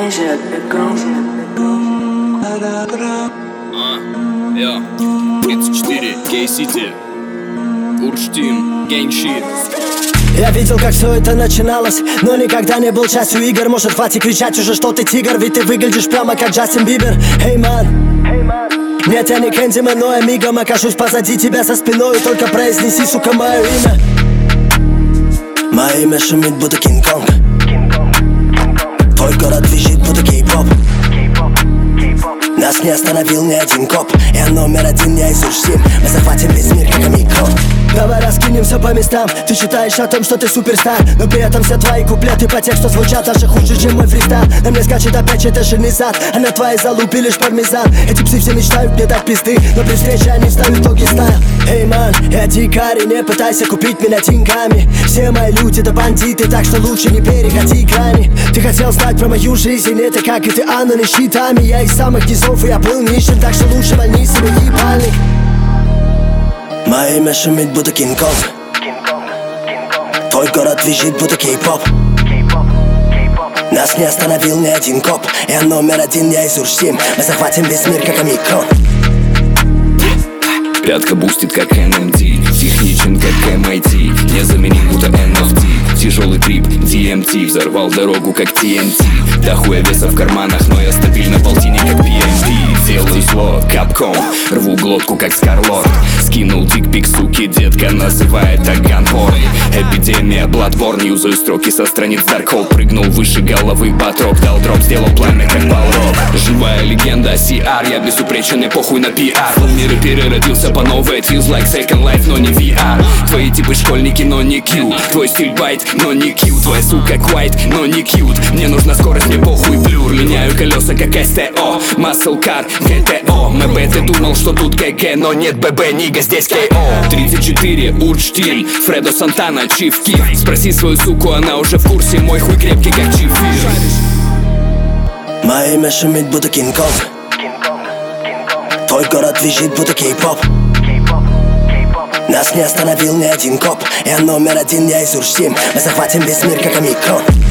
34, Кей-Сити, Урштин, Гейншит. Я видел, как все это начиналось, но никогда не был частью игр. Может, хватит кричать уже, что ты тигр, ведь ты выглядишь прямо как Джастин Бибер. Эй, ман, нет, я не Кэндимэн, но я мигом окажусь позади тебя за спиной. Только произнеси, сука, мое имя. Мое имя шумит, будто Кинг-Конг. Твой город визжит, будто кей-поп. Нас не остановил ни один коп. Я номер один, я из Уж-7. Мы захватим весь мир, как омикрон. Давай раскинем все по местам. Ты считаешь о том, что ты суперстар, но при этом все твои куплеты по тексту звучат даже хуже, чем мой фристайл. На мне скачет опять чей-то жирный зад, а на твоей залупе лишь пармезан. Эти псы все мечтают мне дать пизды, но при встрече они встают в тоги стайл. Эй, ман, я дикарь, и не пытайся купить меня деньгами. Все мои люди это бандиты, так что лучше не переходи грани. Ты хотел знать про мою жизнь, это как и ты, Анна, не щитами. Я из самых низов, и я был нищим, так что лучше вольни себе ебальник. Мое имя шумит, будто Кинг-Конг. Твой город визжит, будто кей-поп. Нас не остановил ни один коп. Я номер один, я из Уж-7. Мы захватим весь мир, как омикрон. Пятка бустит, как NMD, техничен, как MIT, незаменим, будто NFT. Тяжелый трип, DMT, взорвал дорогу, как TNT. Да хуя веса в карманах, но я стабильно полтинник, как PMP. Делаю зло, капком, рву глотку, как Скарлорд. Скинул дикпик, суки, детка называет так ганпорой. Эпидемия, Bloodborne, юзаю строки со страниц Darkhold. Прыгнул выше головы, батрок, дал дроп, сделал пламя, как Балрог. Живая легенда, CR, я безупречен, и похуй на PR. Мир переродился по новой, it feels like second life, но не VR. Твои типы школьники, но не Q. Твой стиль байт, но не Q. Твоя сука квайт, но не cute. Мне нужна скорость, мне похуй блюр. Меняю колеса, как STO, Muscle Car, GTO. МБ, ты думал, что тут ГГ, но нет ББ, нига, здесь KO. 34, Урштин, Фредо Сантана, Чиф Киф. Спроси свою суку, она уже в курсе, мой хуй крепкий, как чифир. Мое имя шумит, будто Кинг-Конг. Твой город визжит, будто кей-поп. Нас не остановил ни один коп. Я номер один, я из Уж-7. Мы захватим весь мир, как омикрон.